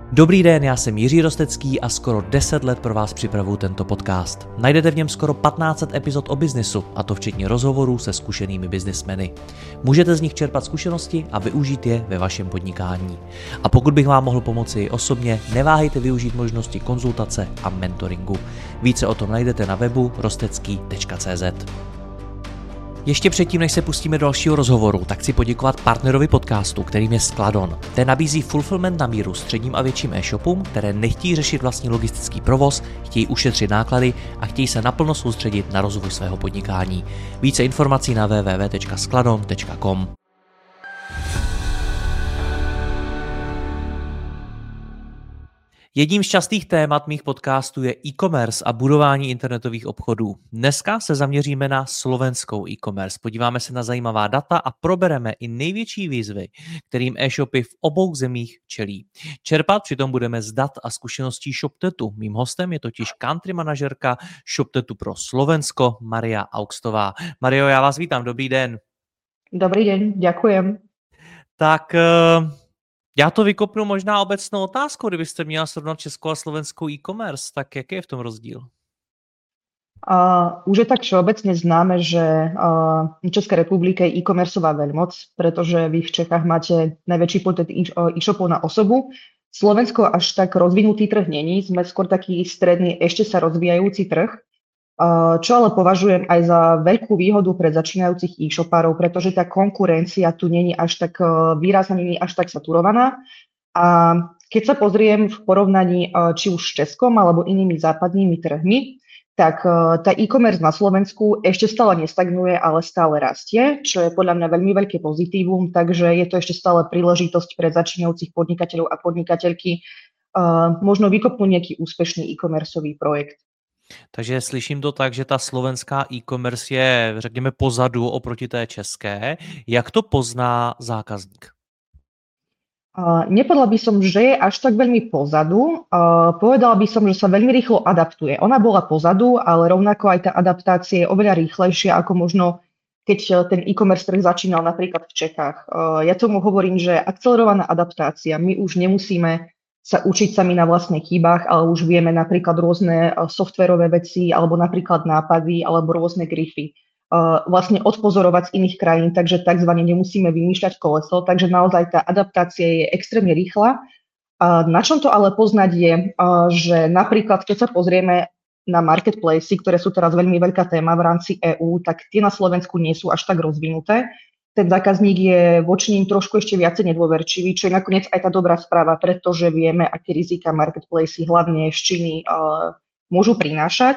Dobrý den, já jsem Jiří Rostecký a skoro 10 let pro vás připravuju tento podcast. Najdete v něm skoro 1500 epizod o biznesu, a to včetně rozhovorů se zkušenými biznismeny. Můžete z nich čerpat zkušenosti a využít je ve vašem podnikání. A pokud bych vám mohl pomoci i osobně, neváhejte využít možnosti konzultace a mentoringu. Více o tom najdete na webu rostecký.cz. Ještě předtím, než se pustíme do dalšího rozhovoru, tak chci poděkovat partnerovi podcastu, kterým je Skladon. Ten nabízí fulfillment na míru středním a větším e-shopům, které nechtějí řešit vlastní logistický provoz, chtějí ušetřit náklady a chtějí se naplno soustředit na rozvoj svého podnikání. Více informací na www.skladon.com. Jedním z častých témat mých podcastů je e-commerce a budování internetových obchodů. Dneska se zaměříme na slovenskou e-commerce. Podíváme se na zajímavá data a probereme i největší výzvy, kterým e-shopy v obou zemích čelí. Čerpat přitom budeme z dat a zkušeností ShopTetu. Mým hostem je totiž country manažerka ShopTetu pro Slovensko Maria Augstová. Mario, já vás vítám, dobrý den. Dobrý den, ďakujem. Tak já to vykopnu možná obecnou otázkou, kdybyste měla srovnat českou a slovenskou e-commerce, tak jaký je v tom rozdíl? Už je tak všeobecne známe, že v Českej republike je e-commerceová veľmoc, pretože vy v Čechách máte najväčší počet e-shopov na osobu. Slovensko až tak rozvinutý trh není, sme skôr taký stredný, ešte sa rozvíjajúci trh, čo ale považujem aj za veľkú výhodu pre začínajúcich e-shopárov, pretože tá konkurencia tu není až tak výrazná, není až tak saturovaná. A keď sa pozriem v porovnaní či už s Českom alebo inými západnými trhmi, tak tá e-commerce na Slovensku ešte stále nestagnuje, ale stále rastie, čo je podľa mňa veľmi veľké pozitívum, takže je to ešte stále príležitosť pre začínajúcich podnikateľov a podnikateľky možno vykopnúť nejaký úspešný e-commerceový projekt. Takže slyším to tak, že ta slovenská e-commerce je, řekněme, pozadu oproti té české. Jak to pozná zákazník? Nepovedala by som, že je až tak veľmi pozadu. Povedala by som, že sa veľmi rýchlo adaptuje. Ona bola pozadu, ale rovnako aj tá adaptácia je oveľa rýchlejšia, ako možno keď ten e-commerce trh začínal napríklad v Čechách. Ja tomu hovorím, že akcelerovaná adaptácia. My už nemusíme sa učiť sami na vlastných chybách, ale už vieme napríklad rôzne softverové veci, alebo napríklad nápady, alebo rôzne grify vlastne odpozorovať z iných krajín, takže takzvané nemusíme vymýšľať koleso, takže naozaj tá adaptácia je extrémne rýchla. Na čom to ale poznať je, že napríklad keď sa pozrieme na marketplacy, ktoré sú teraz veľmi veľká téma v rámci EÚ, tak tie na Slovensku nie sú až tak rozvinuté. Ten zákazník je voči ním trošku ešte viacej nedôverčivý, čo je nakoniec aj tá dobrá správa, pretože vieme, aké rizika marketplacy hlavne z Číny môžu prinášať.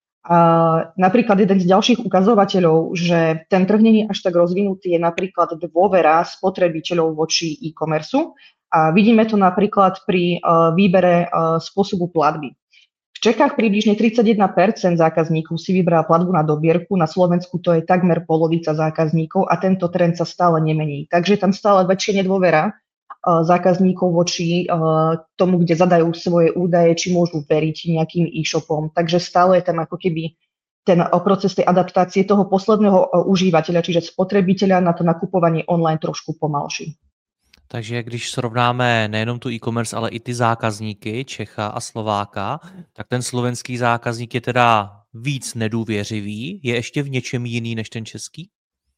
Napríklad jeden z ďalších ukazovateľov, že ten trh nie je až tak rozvinutý, je napríklad dôvera spotrebiteľov voči e-commerce. A vidíme to napríklad pri výbere spôsobu platby. V Čechách približne 31% zákazníkov si vybrá platbu na dobierku, na Slovensku to je takmer polovica zákazníkov a tento trend sa stále nemení. Takže tam stále väčšia nedôvera zákazníkov voči tomu, kde zadajú svoje údaje, či môžu veriť nejakým e-shopom. Takže stále je tam ako keby ten proces tej adaptácie toho posledného užívateľa, čiže spotrebiteľa na to nakupovanie online trošku pomalší. Takže když srovnáme nejenom tu e-commerce, ale i ty zákazníky Čecha a Slováka, tak ten slovenský zákazník je teda víc nedůvěřivý. Je ještě v něčem jiný než ten český?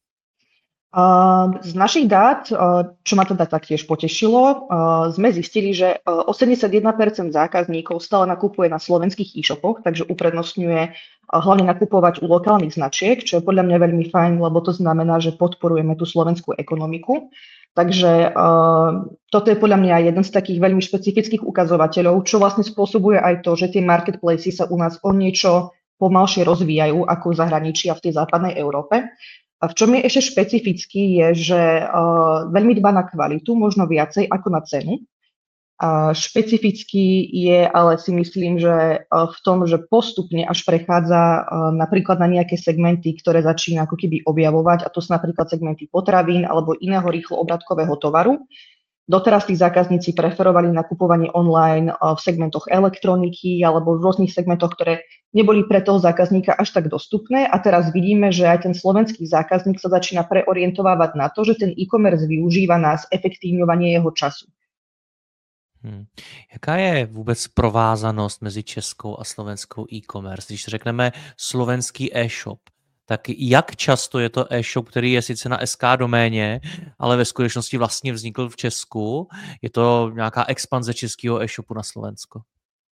Z našich dát, čo ma teda taktiež potešilo, sme zistili, že 81% zákazníkov stále nakupuje na slovenských e-shopoch, takže uprednostňuje hlavne nakupovať u lokálnych značiek, čo je podľa mňa veľmi fajn, lebo to znamená, že podporujeme tú slovenskú ekonomiku. Takže toto je podľa mňa jeden z takých veľmi špecifických ukazovateľov, čo vlastne spôsobuje aj to, že tie marketplacy sa u nás o niečo pomalšie rozvíjajú ako v zahraničí a v tej západnej Európe. A v čom je ešte špecifický je, že veľmi dbá na kvalitu, možno viacej ako na cenu. Špecifický je, ale si myslím, že v tom, že postupne až prechádza napríklad na nejaké segmenty, ktoré začína ako keby objavovať, a to sú napríklad segmenty potravín alebo iného rýchlo obratkového tovaru. Doteraz tí zákazníci preferovali nakupovanie online v segmentoch elektroniky alebo v rôznych segmentoch, ktoré neboli pre toho zákazníka až tak dostupné. A teraz vidíme, že aj ten slovenský zákazník sa začína preorientovávať na to, že ten e-commerce využíva na zefektívňovanie jeho času. Jaká je vůbec provázanost mezi českou a slovenskou e-commerce? Když řekneme slovenský e-shop, tak jak často je to e-shop, který je sice na SK doméně, ale ve skutečnosti vlastně vznikl v Česku? Je to nějaká expanze českého e-shopu na Slovensko?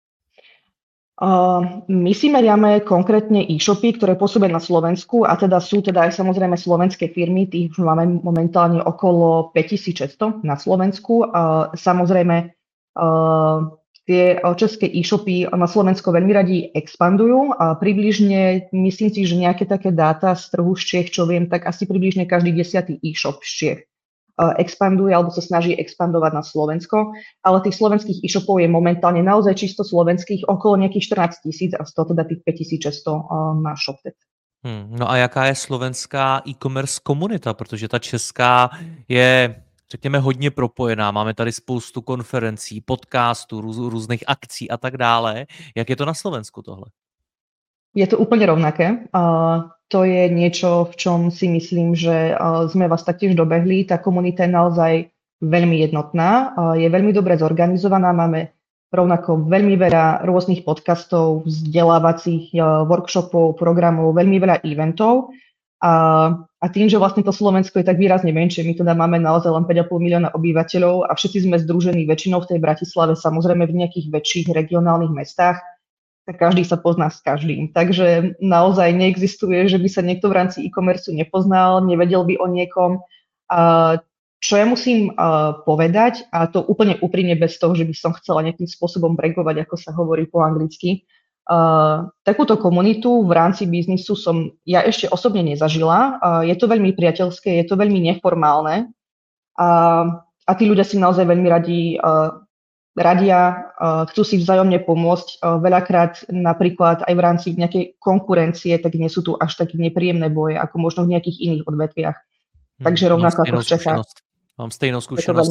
My si meriame konkrétne e-shopy, ktoré pôsobia na Slovensku a teda sú teda aj samozrejme slovenské firmy, tých máme momentálne okolo 5600 na Slovensku. Samozrejme tie české e-shopy na Slovensko veľmi radi expandujú a približne, myslím si, že nejaké také dáta z trhu z Čiech, čo viem, tak asi približne každý 10. e-shop z Čiech expanduje alebo sa snaží expandovať na Slovensko, ale tých slovenských e-shopov je momentálne naozaj čisto slovenských okolo nejakých 14 000 a z toho teda tých 5600 má ShopTet. No a jaká je slovenská e-commerce komunita, protože ta česká je, řekněme, hodně propojená. Máme tady spoustu konferencí, podcastů, různých akcí a tak dále. Jak je to na Slovensku tohle? Je to úplne rovnaké. To je niečo, v čom si myslím, že sme vás taktiež dobehli. Tá komunita je naozaj veľmi jednotná, je veľmi dobre zorganizovaná. Máme rovnako veľmi veľa rôznych podcastov, vzdelávacích workshopov, programov, veľmi veľa eventov. A tým, že vlastne to Slovensko je tak výrazne menšie, my teda máme naozaj len 5,5 milióna obyvateľov a všetci sme združení väčšinou v tej Bratislave, samozrejme v nejakých väčších regionálnych mestách, tak každý sa pozná s každým. Takže naozaj neexistuje, že by sa niekto v rámci e-commerce nepoznal, nevedel by o niekom. Čo ja musím povedať, a to úplne úprimne bez toho, že by som chcela nejakým spôsobom bragovať, ako sa hovorí po anglicky, takúto komunitu v rámci biznisu som ja ešte osobne nezažila. Je to veľmi priateľské, je to veľmi neformálne a tí ľudia si naozaj veľmi radia, chcú si vzájomne pomôcť. Veľakrát napríklad aj v rámci nejakej konkurencie, tak nie sú tu až také nepríjemné boje, ako možno v nejakých iných odvetviach. Takže rovnako ako v Čechách. Mám stejnou zkušenost.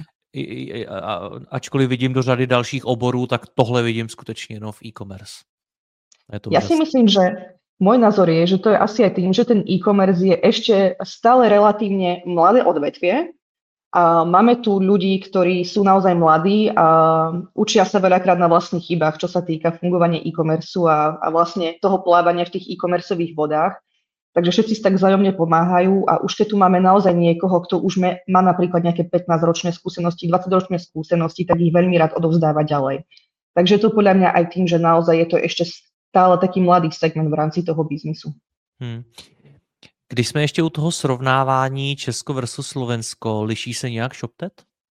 Ačkoliv vidím do řady dalších oborů, tak tohle vidím skutečně jenom v e-commerce. Ja si myslím, že môj názor je, že to je asi aj tým, že ten e-commerce je ešte stále relatívne mladé odvetvie. A máme tu ľudí, ktorí sú naozaj mladí a učia sa veľakrát na vlastných chybách, čo sa týka fungovania e-commerce a vlastne toho plávania v tých e-commerceových vodách. Takže všetci si tak vzájomne pomáhajú a už keď tu máme naozaj niekoho, kto už má napríklad nejaké 15-ročné skúsenosti, 20-ročné skúsenosti, tak ich veľmi rád odovzdáva ďalej. Takže je to podľa mňa aj tým, že naozaj je to ešte stále taký mladý segment v rámci toho biznisu. Když jsme ještě u toho srovnávání Česko versus Slovensko, liší se nějak ShopTet?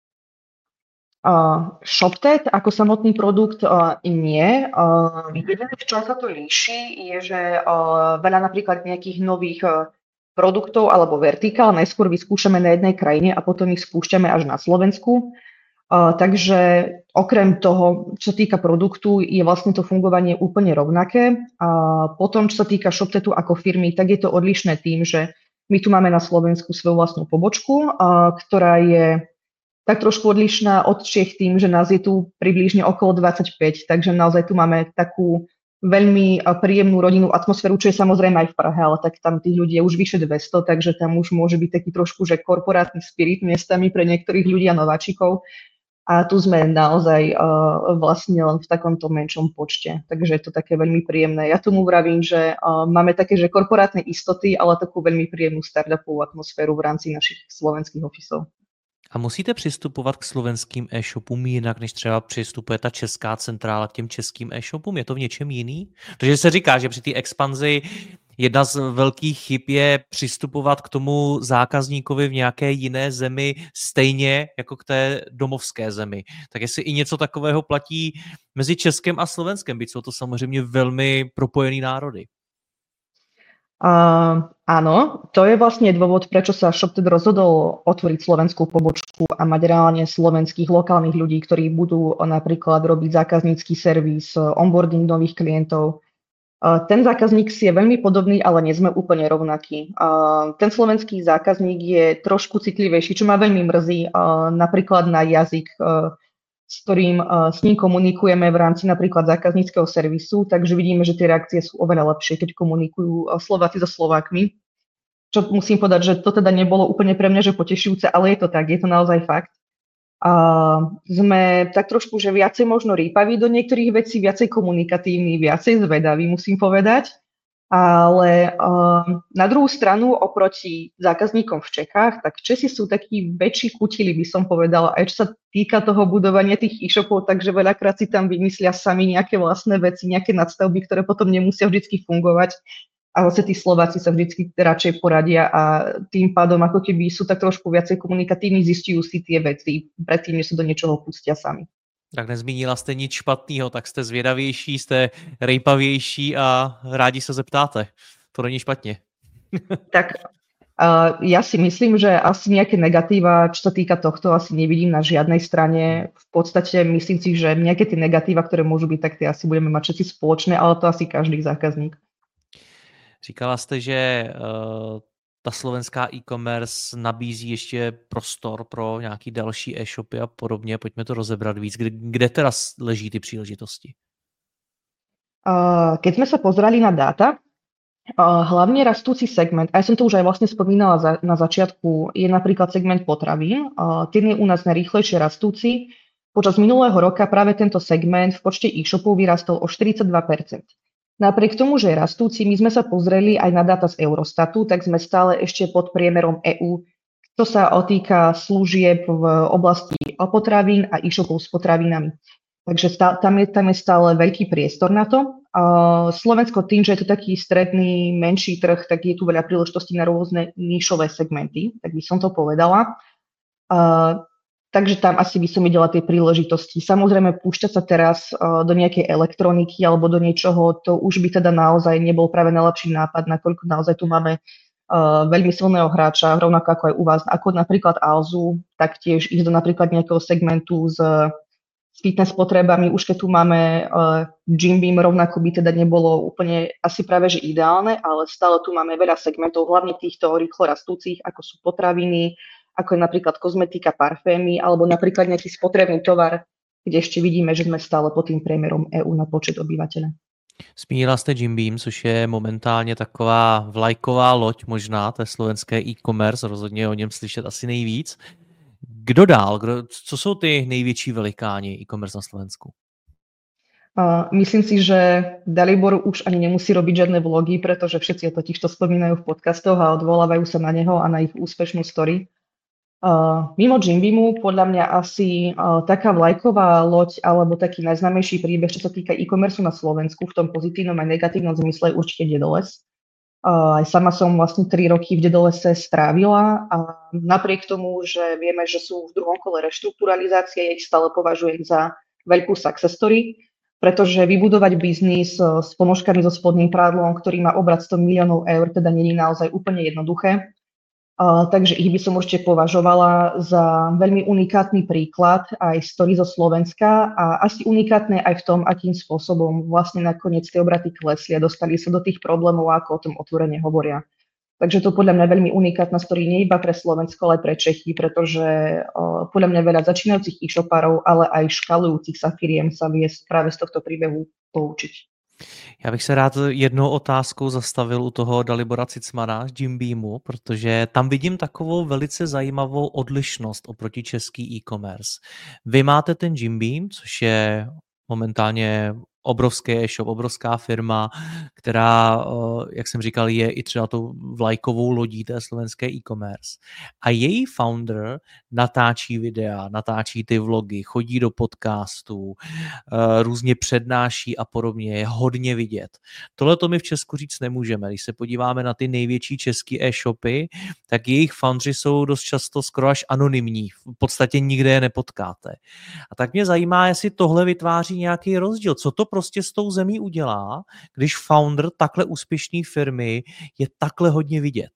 ShopTet ako samotný produkt nie. Jediné, v čom sa to líši, je, že veľa napríklad nejakých nových produktov alebo vertikál najskôr vyskúšame na jednej krajine a potom ich spúšťame až na Slovensku. Takže okrem toho, čo sa týka produktu, je vlastne to fungovanie úplne rovnaké. A potom, čo sa týka ShopTetu ako firmy, tak je to odlišné tým, že my tu máme na Slovensku svoju vlastnú pobočku, ktorá je tak trošku odlišná od Čiech tým, že nás je tu približne okolo 25, takže naozaj tu máme takú veľmi príjemnú rodinnú atmosféru, čo je samozrejme aj v Prahe, ale tak tam tých ľudí je už vyše 200, takže tam už môže byť taký trošku, že korporátny spirit miestami pre niektorých ľudí a nováčikov. A tu sme naozaj vlastne len v takomto menšom počte. Takže je to také veľmi príjemné. Ja tomu vravím, že máme také, že korporátne istoty, ale takú veľmi príjemnú startupovú atmosféru v rámci našich slovenských ofisov. A musíte přistupovat k slovenským e-shopům jinak, než třeba přistupuje ta česká centrála k těm českým e-shopům? Je to v něčem jiný? Protože se říká, že při té expanzi jedna z velkých chyb je přistupovat k tomu zákazníkovi v nějaké jiné zemi stejně jako k té domovské zemi. Tak jestli i něco takového platí mezi Českem a Slovenskem, byť jsou to samozřejmě velmi propojený národy. Áno, to je vlastne dôvod, prečo sa ShopTet rozhodol otvoriť slovenskú pobočku a mať reálne slovenských lokálnych ľudí, ktorí budú napríklad robiť zákaznícky servis, onboarding nových klientov. Ten zákazník si je veľmi podobný, ale nie sme úplne rovnakí. Ten slovenský zákazník je trošku citlivejší, čo ma veľmi mrzí, napríklad na jazyk, s ním komunikujeme v rámci napríklad zákazníckeho servisu, takže vidíme, že tie reakcie sú oveľa lepšie, keď komunikujú Slováci so Slovákmi. Čo musím povedať, že to teda nebolo úplne pre mňa, že potešujúce, ale je to tak, je to naozaj fakt. Sme tak trošku, že viacej možno rýpaví do niektorých vecí, viacej komunikatívni, viacej zvedaví, musím povedať. Ale na druhú stranu, oproti zákazníkom v Čechách, tak Česi sú takí väčší kutili, by som povedala, aj čo sa týka toho budovania tých e-shopov, takže veľakrát si tam vymyslia sami nejaké vlastné veci, nejaké nadstavby, ktoré potom nemusia vždy fungovať. A zase tí Slováci sa vždy radšej poradia a tým pádom ako keby sú tak trošku viacej komunikatívni, zistujú si tie veci predtým, než sa do niečoho pustia sami. Tak nezmínila jste nic špatného, tak jste zvědavější, jste rejpavější a rádi se zeptáte. To není špatně. Tak ja si myslím, že asi nejaké negatíva, čo sa týka tohto, asi nevidím na žiadnej strane. V podstate myslím si, že nejaké tie negatíva, ktoré môžu byť, tak tie asi budeme mať všetci spoločné, ale to asi každý zákazník. Říkala jste, že ta slovenská e-commerce nabízí ještě prostor pro nějaký další e-shopy a podobně. Pojďme to rozebrat víc. Kde teda leží ty příležitosti? Keď sme sa pozerali na dáta, hlavne rastúci segment, a ja som to už aj vlastne spomínala na začiatku, je napríklad segment potravín. Ten je u nás najrýchlejšie rastúci. Počas minulého roka práve tento segment v počte e-shopov vyrastol o 42%. Napriek tomu, že je rastúci, my sme sa pozreli aj na dáta z Eurostatu, tak sme stále ešte pod priemerom EÚ, čo sa týka služieb v oblasti potravín a e-shopov s potravinami. Takže tam je stále veľký priestor na to. Slovensko tým, že je to taký stredný, menší trh, tak je tu veľa príležitostí na rôzne nišové segmenty, tak by som to povedala. Takže tam asi by som videla tie príležitosti. Samozrejme, púšťať sa teraz do nejakej elektroniky alebo do niečoho, to už by teda naozaj nebol práve najlepší nápad, nakoľko naozaj tu máme veľmi silného hráča, rovnako ako aj u vás, ako napríklad Alzu, taktiež ísť do napríklad nejakého segmentu s fitness potrebami, už keď tu máme Jim Beam, rovnako by teda nebolo úplne asi práve že ideálne, ale stále tu máme veľa segmentov, hlavne týchto rýchlo rastúcich, ako sú potraviny, ako je napríklad kozmetika, parfémy, alebo napríklad nejaký spotrebný tovar, kde ešte vidíme, že sme stále pod tým priemerom EÚ na počet obyvateľa. Zmínila jste Jim Beam, což je momentálně taková vlajková loď možná té slovenské e-commerce, rozhodně o něm slyšet asi nejvíc. Kdo dál? Co jsou ty největší velikáni e-commerce na Slovensku? Myslím si, že Dalibor už ani nemusí robiť žiadne vlogy, pretože všetci totiž to spomínajú v podcastoch a odvolávajú sa na neho a na ich úspešnú story. Mimo Jim Beamu podľa mňa asi taká vlajková loď alebo taký najznámejší príbeh, čo sa týka e-commerce na Slovensku v tom pozitívnom aj negatívnom zmysle je určite Dedoles. Aj sama som vlastne 3 roky v Dedolese strávila a napriek tomu, že vieme, že sú v druhom kole reštrukturalizácie, ja ich stále považujem za veľkú success story, pretože vybudovať biznis s ponožkami so spodným prádlom, ktorý má obrat 100 miliónov eur, teda nie je naozaj úplne jednoduché. Takže ich by som určite považovala za veľmi unikátny príklad aj story zo Slovenska a asi unikátne aj v tom, akým spôsobom vlastne nakoniec tie obraty klesli a dostali sa do tých problémov, ako o tom otvorene hovoria. Takže to podľa mňa veľmi unikátna story nie iba pre Slovensko, ale pre Čechy, pretože podľa mňa veľa začínajúcich e-shopárov, ale aj škalujúcich sa firiem sa vie práve z tohto príbehu poučiť. Já bych se rád jednou otázkou zastavil u toho Dalibora Cicmana z Jim Beamu, protože tam vidím takovou velice zajímavou odlišnost oproti český e-commerce. Vy máte ten Jim Beam, což je momentálně obrovský e-shop, obrovská firma, která, jak jsem říkal, je i třeba tou vlajkovou lodí té slovenské e-commerce. A její founder natáčí videa, natáčí ty vlogy, chodí do podcastů, různě přednáší a podobně, je hodně vidět. Tohle to my v Česku říct nemůžeme. Když se podíváme na ty největší české e-shopy, tak jejich foundři jsou dost často skoro až anonymní. V podstatě nikde je nepotkáte. A tak mě zajímá, jestli tohle vytváří nějaký rozdíl. Co to prostě s tou zemí udělá, když founder takhle úspěšné firmy je takhle hodně vidět?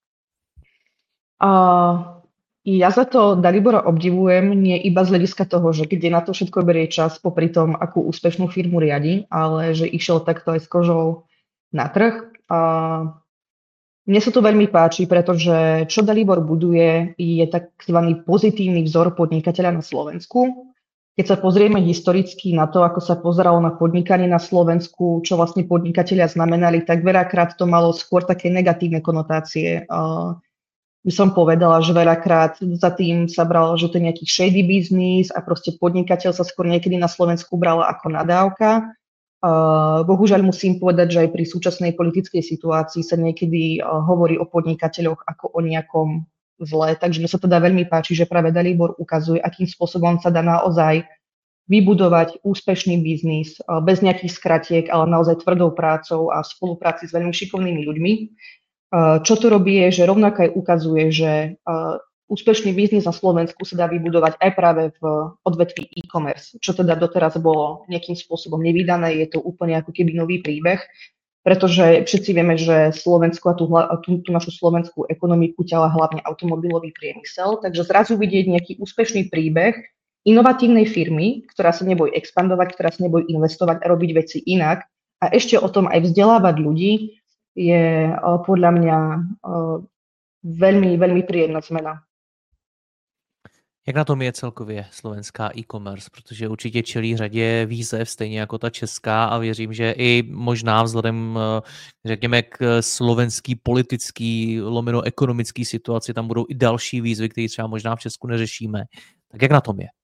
Ja za to Dalibora obdivujem nie iba z hľadiska toho, že kde na to všetko berie čas popri tom, akú úspešnú firmu riadi, ale že išiel takto aj s kožou na trh. Mne sa to veľmi páči, pretože čo Dalibor buduje, je tzv. Pozitívny vzor podnikateľa na Slovensku. Keď sa pozrieme historicky na to, ako sa pozeralo na podnikanie na Slovensku, čo vlastne podnikatelia znamenali, tak veľakrát to malo skôr také negatívne konotácie. by som povedala, že veľakrát za tým sa bralo, že to je nejaký shady business a proste podnikateľ sa skôr niekedy na Slovensku bral ako nadávka. Bohužiaľ musím povedať, že aj pri súčasnej politickej situácii sa niekedy hovorí o podnikateľoch ako o nejakom zle, takže mi sa teda veľmi páči, že práve Dalibor ukazuje, akým spôsobom sa dá naozaj vybudovať úspešný biznis bez nejakých skratiek, ale naozaj tvrdou prácou a spolupráci s veľmi šikovnými ľuďmi. Čo to robí je, že rovnako aj ukazuje, že úspešný biznis na Slovensku sa dá vybudovať aj práve v odvetví e-commerce, čo teda doteraz bolo nejakým spôsobom nevydané, je to úplne ako keby nový príbeh, pretože všetci vieme, že Slovensko a tú našu slovenskú ekonomiku ťaha hlavne automobilový priemysel, takže zrazu vidieť nejaký úspešný príbeh inovatívnej firmy, ktorá sa nebojí expandovať, ktorá sa nebojí investovať a robiť veci inak a ešte o tom aj vzdelávať ľudí, je podľa mňa veľmi, veľmi príjemná zmena. Jak na tom je celkově slovenská e-commerce, protože určitě čelí řadě výzev, stejně jako ta česká, a věřím, že i možná vzhledem, řekněme, k slovenský politický lomeno ekonomický situaci, tam budou i další výzvy, které třeba možná v Česku neřešíme. Tak jak na tom je?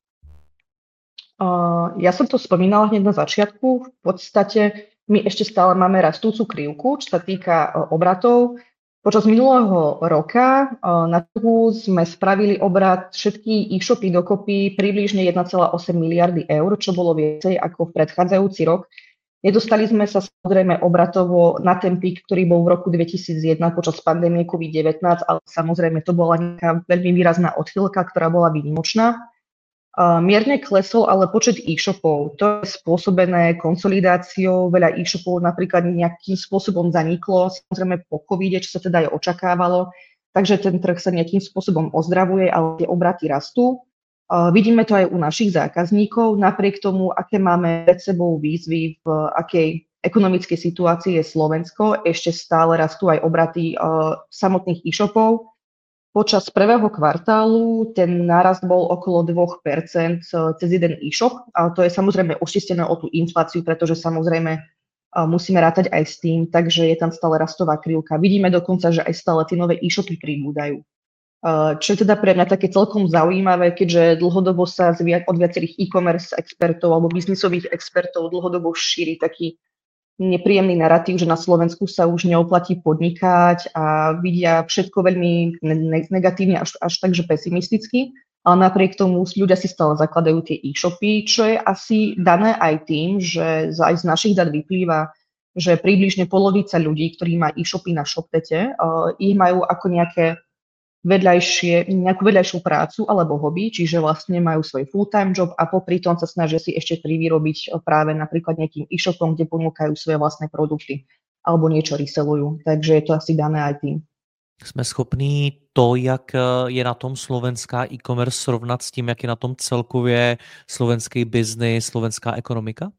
Ja som to spomínala hneď na začiatku. V podstate my ešte stále máme rastúcu krivku, čo sa týka obratov. Počas minulého roka na trhu sme spravili obrat všetky e-shopy dokopy približne 1,8 miliardy eur, čo bolo viacej ako v predchádzajúci rok. Nedostali sme sa samozrejme obratovo na ten pík, ktorý bol v roku 2001 počas pandémie COVID-19, ale samozrejme to bola nejaká veľmi výrazná odchýlka, ktorá bola výnimočná. Mierne klesol ale počet e-shopov. To je spôsobené konsolidáciou. Veľa e-shopov napríklad nejakým spôsobom zaniklo, samozrejme po covide, čo sa teda aj očakávalo. Takže ten trh sa nejakým spôsobom ozdravuje, ale tie obraty rastú. Vidíme to aj u našich zákazníkov. Napriek tomu, aké máme pred sebou výzvy, v akej ekonomickej situácii je Slovensko, ešte stále rastú aj obraty samotných e-shopov. Počas prvého kvartálu ten nárast bol okolo 2% cez jeden e-shop, ale to je samozrejme očistené o tú infláciu, pretože samozrejme musíme rátať aj s tým, takže je tam stále rastová krivka. Vidíme dokonca, že aj stále tie nové e-shopy pribúdajú. Čo je teda pre mňa také celkom zaujímavé, keďže dlhodobo sa od viacerých e-commerce expertov alebo biznisových expertov dlhodobo šíri taký nepríjemný narratív, že na Slovensku sa už neoplatí podnikať a vidia všetko veľmi negatívne, až takže pesimisticky, ale napriek tomu ľudia si stále zakladajú tie e-shopy, čo je asi dané aj tým, že aj z našich dát vyplýva, že približne polovica ľudí, ktorí má e-shopy na ShopTete, ich majú ako nejakú vedľajšiu prácu alebo hobby, čiže vlastne majú svoj full-time job a popri tom sa snažia si ešte privyrobiť práve napríklad nejakým e-shopom, kde ponúkajú svoje vlastné produkty alebo niečo resellujú. Takže je to asi dané aj tým. Jsme schopní to, jak je na tom slovenská e-commerce, srovnat s tím, jak je na tom celkově slovenský biznis, slovenská ekonomika?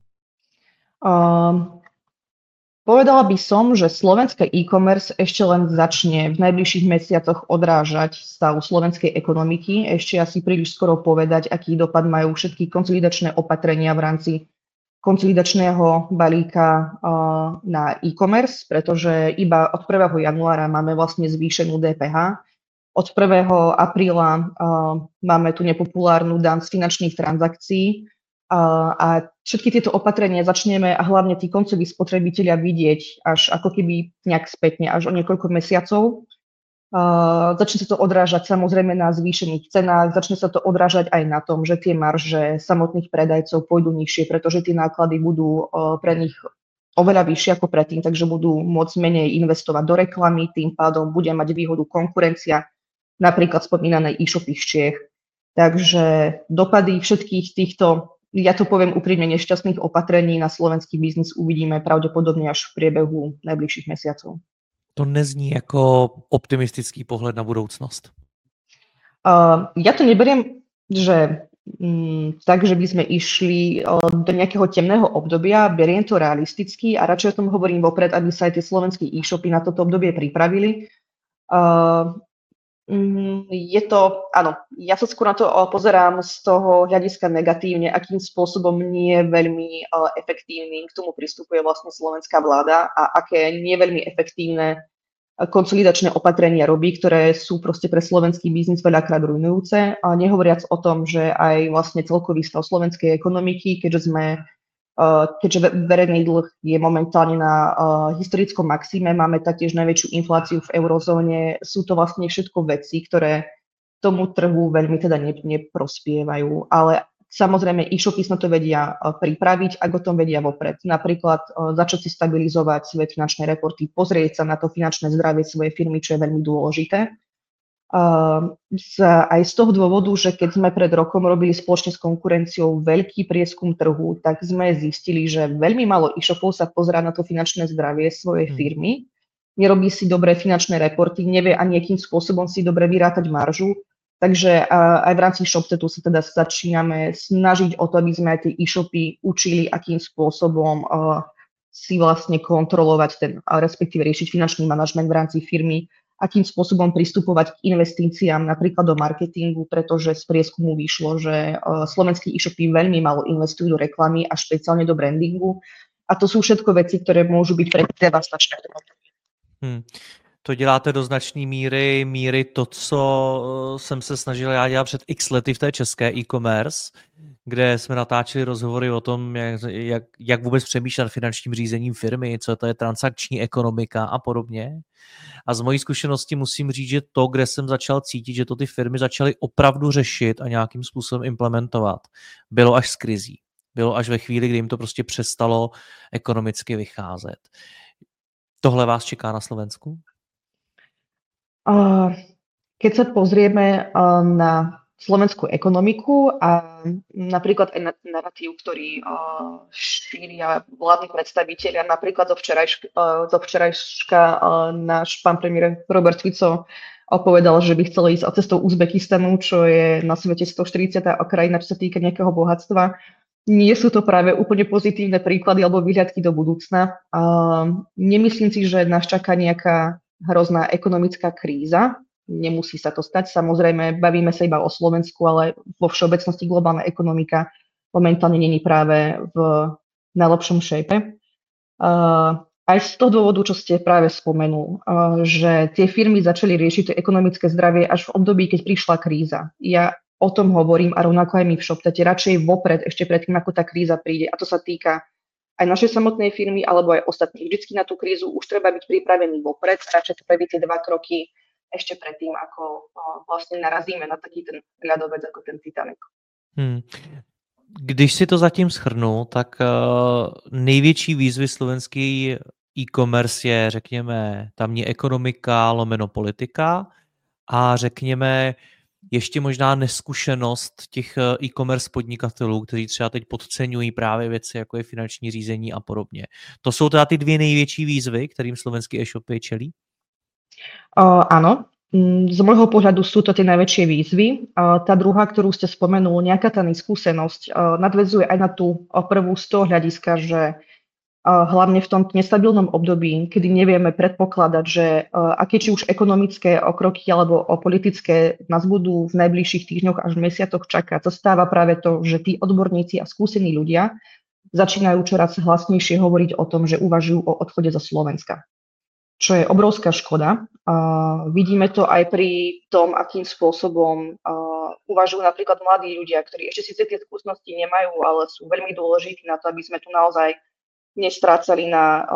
Povedala by som, že slovenské e-commerce ešte len začne v najbližších mesiacoch odrážať stav slovenskej ekonomiky. Ešte asi príliš skoro povedať, aký dopad majú všetky konsolidačné opatrenia v rámci konsolidačného balíka na e-commerce, pretože iba od 1. januára máme vlastne zvýšenú DPH. Od 1. apríla máme tu nepopulárnu daň z finančných transakcií, a všetky tieto opatrenia začneme a hlavne tí koncoví spotrebitelia vidieť až ako keby nejak spätne, až o niekoľko mesiacov. Začne sa to odrážať samozrejme na zvýšených cenách, začne sa to odrážať aj na tom, že tie marže samotných predajcov pôjdu nižšie, pretože tie náklady budú pre nich oveľa vyššie ako predtým, takže budú môcť menej investovať do reklamy, tým pádom bude mať výhodu konkurencia, napríklad spomínanej e-shopy z Čiech. Takže dopady všetkých týchto, ja to poviem úprimne, nešťastných opatrení na slovenský biznis uvidíme pravdepodobne až v priebehu najbližších mesiacov. To nezní jako optimistický pohled na budoucnost. Ja to neberiem, že tak, že by sme išli do nejakého temného obdobia, beriem to realisticky a radšej o tom hovorím vopred, aby sa aj tie slovenské e-shopy na toto obdobie pripravili. Je to, áno, ja sa skôr na to pozerám z toho hľadiska negatívne, akým spôsobom nie veľmi efektívnym k tomu pristupuje vlastne slovenská vláda a aké nie veľmi efektívne konsolidačné opatrenia robí, ktoré sú proste pre slovenský biznis veľakrát ruinujúce. A nehovoriac o tom, že aj vlastne celkový stav slovenskej ekonomiky, keďže verejný dlh je momentálne na historickom maxime, máme taktiež najväčšiu infláciu v eurozóne. Sú to vlastne všetko veci, ktoré tomu trhu veľmi teda neprospievajú. Ale samozrejme e-shopy sa to vedia pripraviť, ak o tom vedia vopred. Napríklad začať si stabilizovať svoje finančné reporty, pozrieť sa na to finančné zdravie svojej firmy, čo je veľmi dôležité. Aj z toho dôvodu, že keď sme pred rokom robili spoločne s konkurenciou veľký prieskum trhu, tak sme zistili, že veľmi málo e-shopov sa pozerá na to finančné zdravie svojej firmy, nerobí si dobré finančné reporty, nevie ani akým spôsobom si dobre vyrátať maržu. Takže aj v rámci ShopTetu sa teda začíname snažiť o to, aby sme aj tie e-shopy učili, akým spôsobom si vlastne kontrolovať respektíve riešiť finančný manažment v rámci firmy, akým spôsobom pristupovať k investíciám, napríklad do marketingu, pretože z prieskumu vyšlo, že slovenskí e-shopy veľmi málo investujú do reklamy a špeciálne do brandingu. A to sú všetko veci, ktoré môžu byť pre devastačné. To děláte do značné míry to, co jsem se snažil já dělat před x lety v té české e-commerce, kde jsme natáčeli rozhovory o tom, jak vůbec přemýšlet finančním řízením firmy, co to je transakční ekonomika a podobně. A z mojí zkušenosti musím říct, že to, kde jsem začal cítit, že to ty firmy začaly opravdu řešit a nějakým způsobem implementovat, bylo až z krizí. Bylo až ve chvíli, kdy jim to prostě přestalo ekonomicky vycházet. Tohle vás čeká na Slovensku? Keď sa pozrieme na slovenskú ekonomiku a napríklad aj na narratív, ktorý šíria vládni predstavitelia, napríklad zo včerajška náš pán premiér Robert Fico povedal, že by chcel ísť cestou Uzbekistanu, čo je na svete 140. krajina, čo sa týka nejakého bohatstva. Nie sú to práve úplne pozitívne príklady alebo výhľadky do budúcna. Nemyslím si, že nás čaká nejaká hrozná ekonomická kríza. Nemusí sa to stať. Samozrejme, bavíme sa iba o Slovensku, ale vo všeobecnosti globálna ekonomika momentálne není práve v najlepšom šejpe. Aj z toho dôvodu, čo ste práve spomenul, že tie firmy začali riešiť to ekonomické zdravie až v období, keď prišla kríza. Ja o tom hovorím a rovnako aj my v ShopTete radšej vopred, ešte predtým, ako tá kríza príde. A to sa týka aj našej samotnej firmy, alebo aj ostatných. Vždycky na tú krízu už treba byť pripravený vopred, radšej spraviť tie 2 kroky ešte predtým, ako vlastne narazíme na taký ten ľadovec ako ten Titanic. Když si to zatím shrnu, tak největší výzvy slovenský e-commerce je, řekněme, tamní ekonomika lomeno politika a řekněme ještě možná neskušenost těch e-commerce podnikatelů, kteří třeba teď podceňují právě věci, jako je finanční řízení a podobně. To jsou teda ty 2 největší výzvy, kterým slovenský e-shopy čelí? Áno, z môjho pohľadu sú to tie najväčšie výzvy. Tá druhá, ktorú ste spomenul, nejaká tá neskúsenosť, nadväzuje aj na tú prvú z toho hľadiska, že hlavne v tom nestabilnom období, kedy nevieme predpokladať, že aké či už ekonomické okroky alebo politické nás budú v najbližších týždňoch až mesiacoch čakať, to stáva práve to, že tí odborníci a skúsení ľudia začínajú čoraz hlasnejšie hovoriť o tom, že uvažujú o odchode zo Slovenska. Čo je obrovská škoda. Vidíme to aj pri tom, akým spôsobom uvažujú napríklad mladí ľudia, ktorí ešte síce tie skúsenosti nemajú, ale sú veľmi dôležití na to, aby sme tu naozaj nestrácali na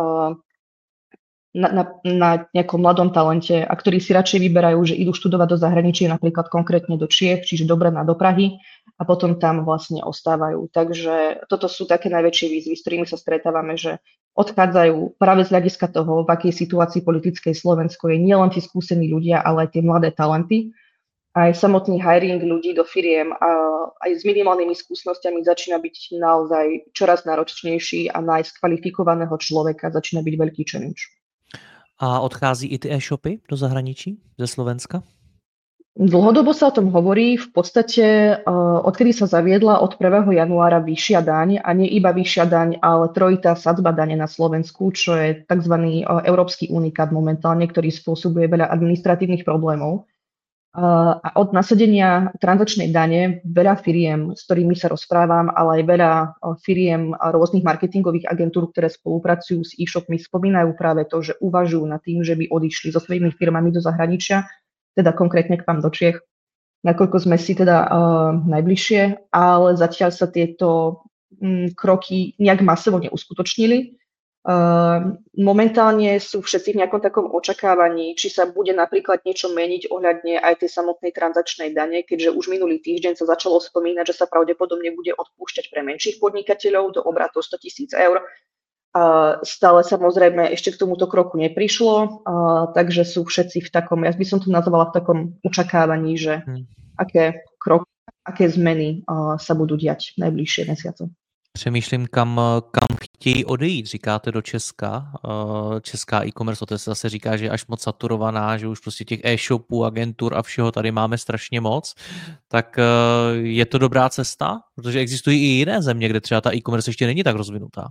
nejakom mladom talente a ktorí si radšej vyberajú, že idú študovať do zahraničia, napríklad konkrétne do Čiech, čiže do Brna, do Prahy a potom tam vlastne ostávajú. Takže toto sú také najväčšie výzvy, s ktorými sa stretávame, že odchádzajú práve z hľadiska toho, v akej situácii politickej Slovensko je, nielen tí skúsení ľudia, ale aj tie mladé talenty. Aj samotný hiring ľudí do firiem a aj s minimálnymi skúsenostiami začína byť naozaj čoraz náročnejší a nájsť kvalifikovaného človeka začína byť veľký challenge. A odchází i ty e-shopy do zahraničí, ze Slovenska? Dlhodobo sa o tom hovorí. V podstate, odkedy sa zaviedla od 1. januára vyššia daň, a nie iba vyššia daň, ale trojitá sadzba dane na Slovensku, čo je tzv. Európsky unikát momentálne, ktorý spôsobuje veľa administratívnych problémov. A od nasadenia transakčnej dane veľa firiem, s ktorými sa rozprávam, ale aj veľa firiem a rôznych marketingových agentúr, ktoré spolupracujú s e-shopmi, spomínajú práve to, že uvažujú nad tým, že by odišli so svojimi firmami do zahraničia, teda konkrétne k vám do Čiech, nakoľko sme si teda najbližšie, ale zatiaľ sa tieto kroky nejak masovo neuskutočnili. Momentálne sú všetci v nejakom takom očakávaní, či sa bude napríklad niečo meniť ohľadne aj tej samotnej transakčnej dane, keďže už minulý týždeň sa začalo spomínať, že sa pravdepodobne bude odpúšťať pre menších podnikateľov do obratov 100 000 eur. Stále samozrejme ešte k tomuto kroku neprišlo, takže sú všetci v takom, ja by som to nazvala v takom očakávaní, že aké kroky, aké zmeny sa budú diať v najbližšie mesiace. Přemýšlím, kam chtějí odejít. Říkáte do Česka. Česká e-commerce, to se zase říká, že je až moc saturovaná, že už prostě těch e-shopů, agentur a všeho tady máme strašně moc. Tak je to dobrá cesta? Protože existují i jiné země, kde třeba ta e-commerce ještě není tak rozvinutá.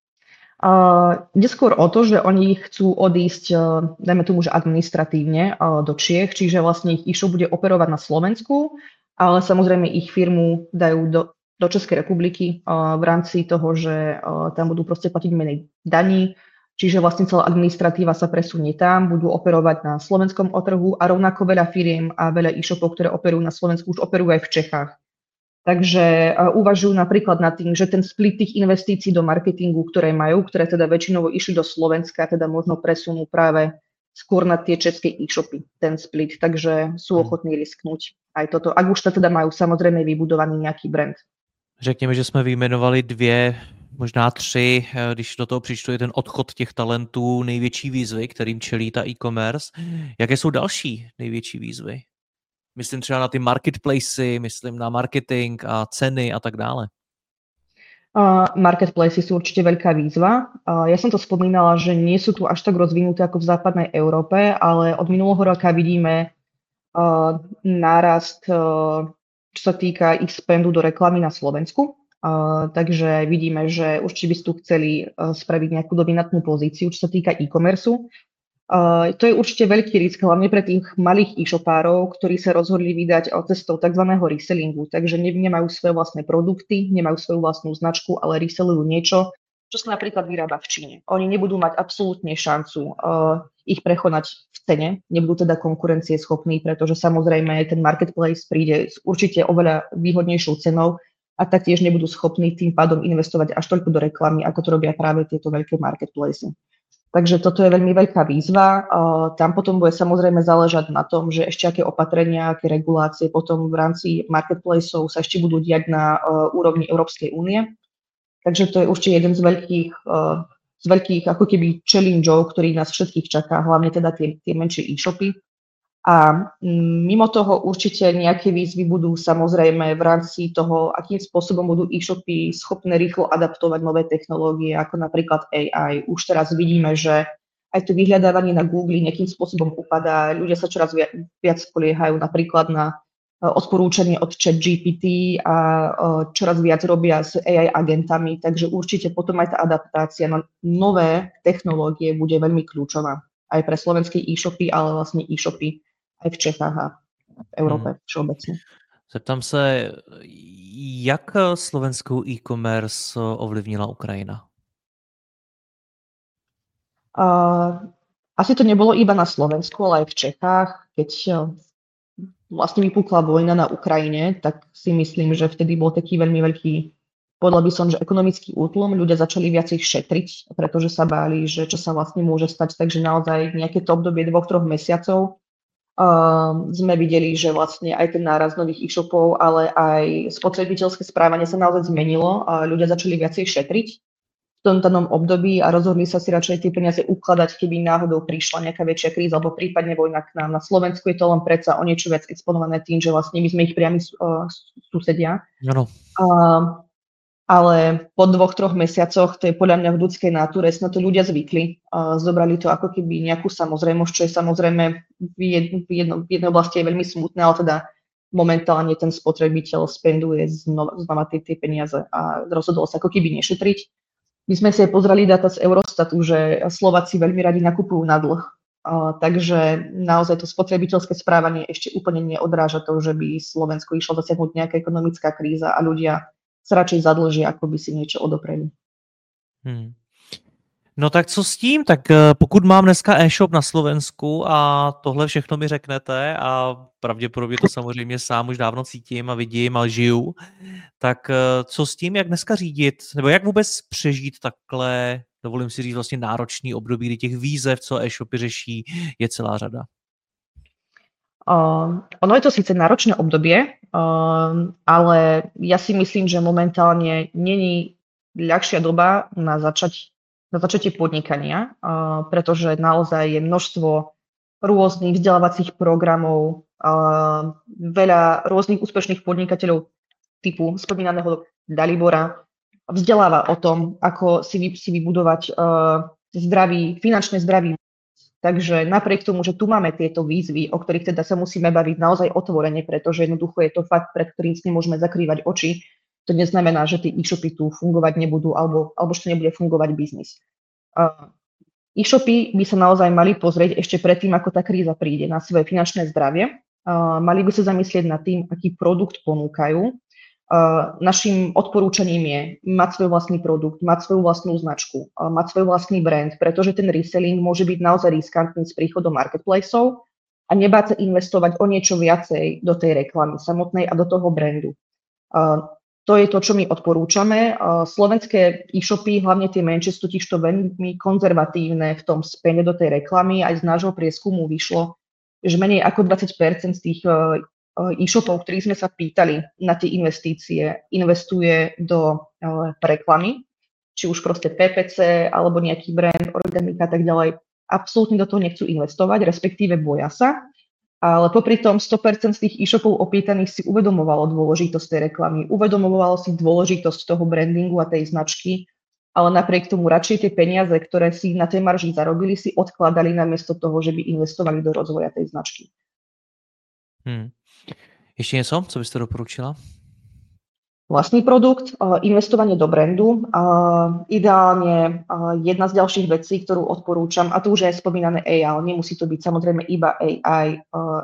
Ide skôr o to, že oni chcú odísť, dajme tomu, že administratívne do Čiech, čiže vlastne ich e-shop bude operovať na Slovensku, ale samozrejme ich firmu dajú do Českej republiky v rámci toho, že tam budú proste platiť menej daní, čiže vlastne celá administratíva sa presunie tam, budú operovať na slovenskom trhu a rovnako veľa firiem a veľa e-shopov, ktoré operujú na Slovensku, už operujú aj v Čechách. Takže uvažujú napríklad nad tým, že ten split tých investícií do marketingu, ktoré majú, ktoré teda väčšinou išli do Slovenska, teda možno presunú práve skôr na tie české e-shopy, ten split, takže sú ochotní risknúť aj toto, ak už teda majú samozrejme vybudovaný nejaký brand. Řekněme, že jsme vyjmenovali 2, možná 3, když do toho přičtu je ten odchod těch talentů, největší výzvy, kterým čelí ta e-commerce. Jaké jsou další největší výzvy? Myslím třeba na ty marketplacy, myslím na marketing a ceny a tak dále. Marketplacy sú určite veľká výzva. Ja som to spomínala, že nie sú tu až tak rozvinuté ako v západnej Európe, ale od minulého roka vidíme nárast, čo sa týka ich spendu do reklamy na Slovensku. Takže vidíme, že určite by ste tu chceli spraviť nejakú dominantnú pozíciu, čo sa týka e-commerce. To je určite veľký risk, hlavne pre tých malých e-shopárov, ktorí sa rozhodli vydať cestou tzv. Resellingu. Takže nemajú svoje vlastné produkty, nemajú svoju vlastnú značku, ale resellujú niečo, čo sa napríklad vyrába v Číne. Oni nebudú mať absolútne šancu ich prekonať v cene, nebudú teda konkurencieschopní, pretože samozrejme ten marketplace príde s určite oveľa výhodnejšou cenou a taktiež nebudú schopní tým pádom investovať až toľko do reklamy, ako to robia práve tieto veľké marketplace. Takže toto je veľmi veľká výzva. Tam potom bude samozrejme záležať na tom, že ešte aké opatrenia, aké regulácie potom v rámci marketplaceov sa ešte budú diať na úrovni Európskej únie. Takže to je určite jeden z veľkých ako keby challengeov, ktorý nás všetkých čaká, hlavne teda tie menšie e-shopy. A mimo toho určite nejaké výzvy budú samozrejme v rámci toho, akým spôsobom budú e-shopy schopné rýchlo adaptovať nové technológie, ako napríklad AI. Už teraz vidíme, že aj to vyhľadávanie na Google nejakým spôsobom upadá. Ľudia sa čoraz viac spoliehajú napríklad na odporúčanie od ChatGPT a čoraz viac robia s AI agentami, takže určite potom aj tá adaptácia na nové technológie bude veľmi kľúčová aj pre slovenské e-shopy, ale vlastne e-shopy aj v Čechách a v Európe všeobecne. Zeptám se, jak slovenskou e-commerce ovlivnila Ukrajina? Asi to nebolo iba na Slovensku, ale aj v Čechách. Keď vlastne vypukla vojna na Ukrajine, tak si myslím, že vtedy bol taký veľmi veľký, povedala by som, že ekonomický útlom. Ľudia začali viacej šetriť, pretože sa báli, že čo sa vlastne môže stať. Takže naozaj nejaké to obdobie 2-3 mesiacov sme videli, že vlastne aj ten náraz nových e-shopov, ale aj spotrebiteľské správanie sa naozaj zmenilo a ľudia začali viacej šetriť v tom danom období a rozhodli sa si radšej tie peniaze ukladať, keby náhodou prišla nejaká väčšia kríza alebo prípadne vojna k nám. Na Slovensku je to len predsa o niečo viac exponované tým, že vlastne my sme ich priami susedia. Ano. Ale po 2-3 mesiacoch, to je podľa mňa v ľudskej náture, na to ľudia zvykli. Zobrali to ako keby nejakú samozrejmosť, čo je samozrejme v jednej oblasti je veľmi smutné, ale teda momentálne ten spotrebiteľ spenduje znova tie peniaze a rozhodol sa ako keby nešetriť. My sme si aj pozreli dáta z Eurostatu, že Slováci veľmi radi nakupujú na dlh. Takže naozaj to spotrebiteľské správanie ešte úplne neodráža to, že by Slovensko išlo zasiahnuť nejaká ekonomická kríza a ľudia sa radšej zadlžia, ako by si niečo odopreli. No tak co s tím? Tak pokud mám dneska e-shop na Slovensku a tohle všechno mi řeknete a pravděpodobně to samozřejmě sám už dávno cítím a vidím a žiju, tak co s tím, jak dneska řídit, nebo jak vůbec přežít takhle, dovolím si říct vlastně náročný období, kdy těch výzev, co e-shopy řeší, je celá řada? Ono je to síce náročné obdobie, ale ja si myslím, že momentálne není ľahšia doba na začatie podnikania, pretože naozaj je množstvo rôznych vzdelávacích programov, veľa rôznych úspešných podnikateľov typu spomínaného Dalibora vzdeláva o tom, ako si vybudovať finančne zdravý. Takže napriek tomu, že tu máme tieto výzvy, o ktorých teda sa musíme baviť naozaj otvorene, pretože jednoducho je to fakt, pred ktorým si nemôžeme zakrývať oči, to neznamená, že tie e-shopy tu fungovať nebudú alebo že to nebude fungovať biznis. E-shopy by sa naozaj mali pozrieť ešte predtým, ako tá kríza príde, na svoje finančné zdravie. Mali by sa zamyslieť nad tým, aký produkt ponúkajú. Naším odporúčaním je mať svoj vlastný produkt, mať svoju vlastnú značku, mať svoj vlastný brand, pretože ten reselling môže byť naozaj riskantný s príchodom marketplaceov a nebáť sa investovať o niečo viacej do tej reklamy samotnej a do toho brandu. To je to, čo my odporúčame. Slovenské e-shopy, hlavne tie menšie, sú totiž to veľmi konzervatívne v tom spene do tej reklamy. Aj z nášho prieskumu vyšlo, že menej ako 20% z tých e-shopov, ktorých sme sa pýtali na tie investície, investuje do reklamy, či už proste PPC alebo nejaký brand, organika a tak ďalej. Absolútne do toho nechcú investovať, respektíve boja sa. Ale popri tom 100% z tých e-shopov opýtaných si uvedomovalo dôležitosť tej reklamy, uvedomovalo si dôležitosť toho brandingu a tej značky, ale napriek tomu radšej tie peniaze, ktoré si na tej marži zarobili, si odkladali namiesto toho, že by investovali do rozvoja tej značky. Ještě něco, co byste doporučila? Vlastný produkt, investovanie do brandu, ideálne jedna z ďalších vecí, ktorú odporúčam, a to už je spomínané AI, nemusí to byť samozrejme iba AI,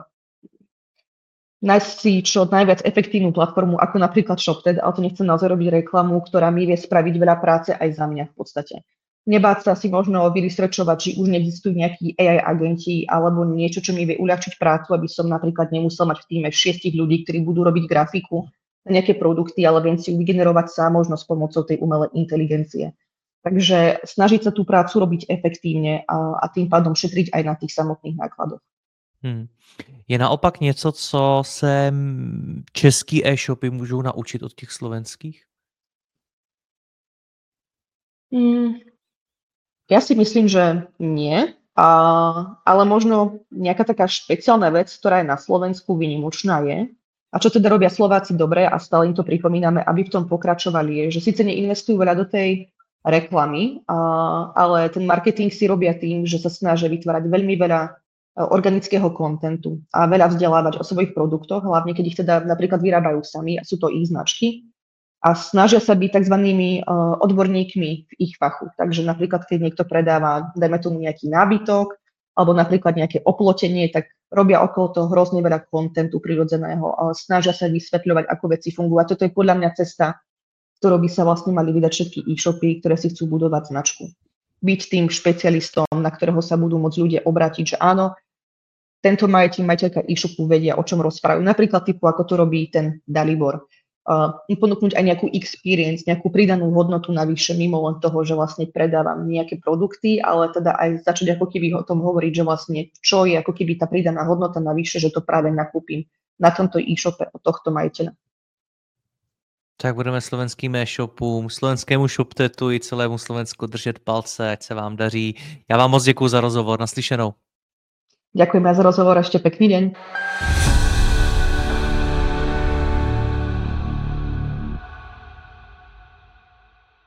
nájsť si čo najviac efektívnu platformu, ako napríklad ShopTed, ale to nechcem naozaj robiť reklamu, ktorá mi vie spraviť veľa práce aj za mňa v podstate. Nebáť sa si možno vyresearchovať, či už neexistujú nejakí AI agenti alebo niečo, čo mi vie uľahčiť prácu, aby som napríklad nemusel mať v týme 6 ľudí, ktorí budú robiť grafiku na nejaké produkty, ale viem si ju vygenerovať sám možno s pomocou tej umelej inteligencie. Takže snažiť sa tú prácu robiť efektívne a tým pádom šetriť aj na tých samotných nákladoch. Je naopak něco, co se český e-shopy můžou naučit od těch slovenských? Ja si myslím, že nie, ale možno nejaká taká špeciálna vec, ktorá je na Slovensku výnimočná je, a čo teda robia Slováci dobre a stále im to pripomíname, aby v tom pokračovali, je, že síce neinvestujú veľa do tej reklamy, ale ten marketing si robia tým, že sa snažia vytvárať veľmi veľa organického kontentu a veľa vzdelávať o svojich produktoch, hlavne keď ich teda napríklad vyrábajú sami a sú to ich značky a snažia sa byť tzv. Odborníkmi v ich fachu. Takže napríklad, keď niekto predáva, dajme tomu nejaký nábytok, alebo napríklad nejaké oplotenie, tak robia okolo toho hrozne veľa kontentu prirodzeného a snažia sa vysvetľovať, ako veci fungujú. A toto je podľa mňa cesta, ktorou by sa vlastne mali vydať všetky e-shopy, ktoré si chcú budovať značku. Byť tým špecialistom, na ktorého sa budú môcť ľudia obrátiť, že áno, tento majiteľka e-shopu vedia, o čom rozprávajú. Napríklad typu, ako to robí ten Dalibor. Ponúknuť aj nejakú experience, nejakú pridanú hodnotu navyše, mimo len toho, že vlastne predávam nejaké produkty, ale teda aj začať ako keby o tom hovoriť, že vlastne čo je ako keby tá pridaná hodnota navyše, že to práve nakúpim na tomto e-shope od tohto majiteľa. Tak budeme slovenským e-shopům, slovenskému ShopTedu i celému Slovensku držet palce, ať se vám daří. Já vám moc děkuju za rozhovor, naslyšenou. Ďakujem za rozhovor, ešte pekný deň.